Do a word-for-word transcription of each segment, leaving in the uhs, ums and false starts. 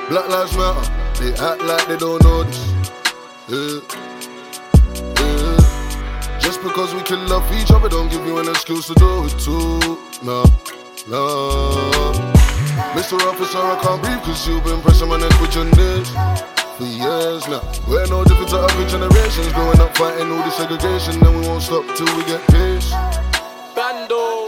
Black lives matter, they act like they don't know this. Yeah. Yeah. Just because we can love each other don't give you an excuse to do it too. No, no. Mister Officer, I can't breathe cause you've been pressing my neck with your knees for years now. We're no different to other generations, growing up fighting all the segregation, and we won't stop till we get peace. Bando.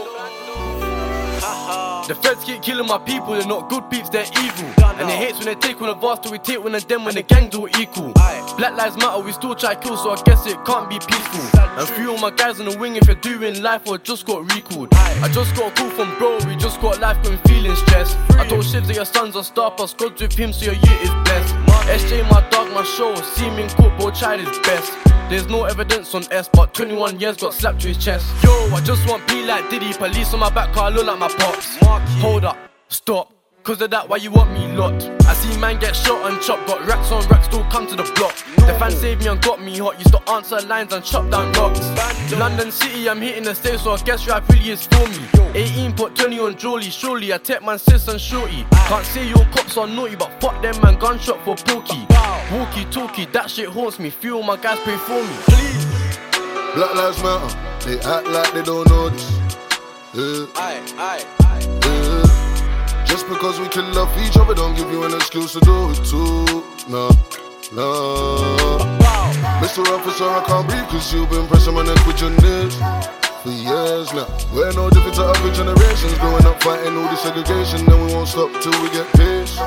The feds keep killing my people, they're not good peeps, they're evil. And they hates when they take one of us, till we take one of them when the gangs all equal. Black lives matter, we still try kill, so I guess it can't be peaceful. And few of my guys on the wing if you're doing life or just got recalled. I just got a call from bro, we just got life going feeling stressed. I told Shivs that your son's a star, plus God's with him so your youth is blessed. S J my dog, my show, see me in court, bro tried his best. There's no evidence on S, but twenty-one years got slapped to his chest. Yo, I just want P like Diddy, police on my back car, I look like my pops. Hold up, stop, cause of that why you want me locked. I see man get shot and chopped, got racks on racks, still come to the block. The fans saved me and got me hot, used to answer lines and chop down rocks. London City, I'm hitting the stage, so I guess rap really is for me. eighteen put twenty on Jolly, surely I take man sis and shorty. Can't say your cops are naughty, but fuck them man, gunshot for pokey. Walkie talkie, that shit haunts me, few of my guys pray for me, please. Black lives matter, they act like they don't know this. Yeah. Aye, aye, yeah. Just because we can love each other don't give you an excuse to do it too. No, no. Mister Officer, I can't breathe cause you've been pressing my neck with your knees for years now. We're no different to other generations, growing up fighting all the segregation, and we won't stop till we get peace.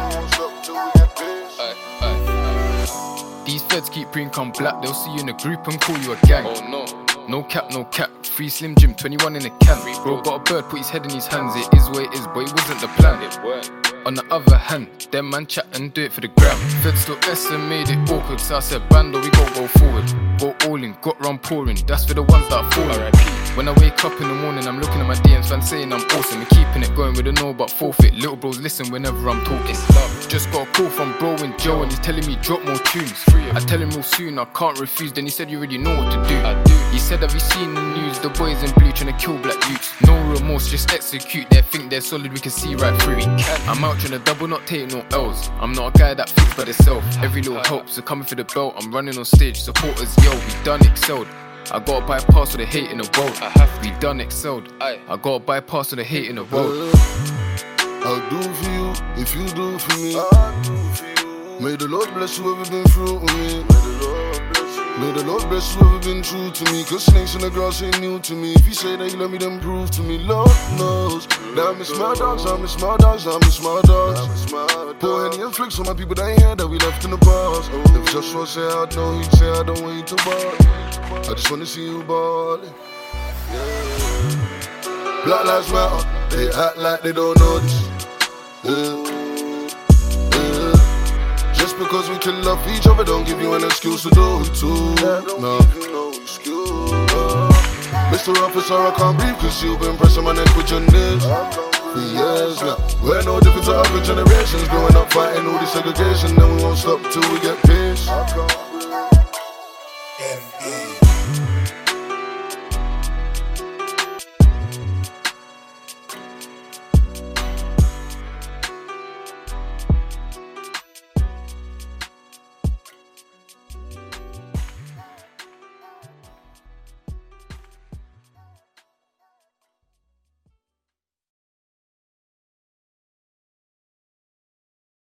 These feds keep bringing come black, they'll see you in a group and call you a gang. oh no. No cap, no cap, free Slim Jim, twenty-one in a can. Bro got a bird, put his head in his hands, it is what it is, but it wasn't the plan. It worked. On the other hand, them man chat and do it for the gram. Feds still S and made it awkward, so I said Bando, we gon' go forward. Go all in, got run pouring, that's for the ones that are falling. R I P When I wake up in the morning, I'm looking at my D Ms, fans saying I'm awesome and keeping it going with a no but forfeit. Little bros listen whenever I'm talking. Just got a call from bro and Joe and he's telling me drop more tunes. I tell him real soon, I can't refuse, then he said you already know what to do. I do. He said have you seen the news, the boys in blue trying to kill black youths. No remorse, just execute, they think they're solid, we can see right through it. I'm out trying to double, not take no L's. I'm not a guy that thinks by himself. Every little help, so coming for the belt, I'm running on stage, supporters yo, we done excelled. I gotta bypass all the hate in the world. I have we done excelled. Aye. I gotta bypass all the hate in the world. I'll do for you if you do for me. I'll do for you. May the Lord bless whoever been through with me. May the Lord bless you. May the Lord bless whoever been true to me. Cause snakes in the grass ain't new to me. If you say that you love me, then prove to me. Lord knows that I miss my dogs, I miss my dogs, I miss my dogs. Pour any and flicks on my people that ain't here that we left in the bars. If Joshua say I know, he'd say I don't want you to ball. I just wanna see you ballin'. Yeah. Black lives matter, they act like they don't know this. Yeah. Yeah. Just because we can love each other don't give you an excuse to do it too. No, no excuse. Mister Officer, I can't breathe cause you've been pressing my neck with your knees for years now. We're no different to other generations, growing up fighting all the segregation, and we won't stop till we get peace. Yeah.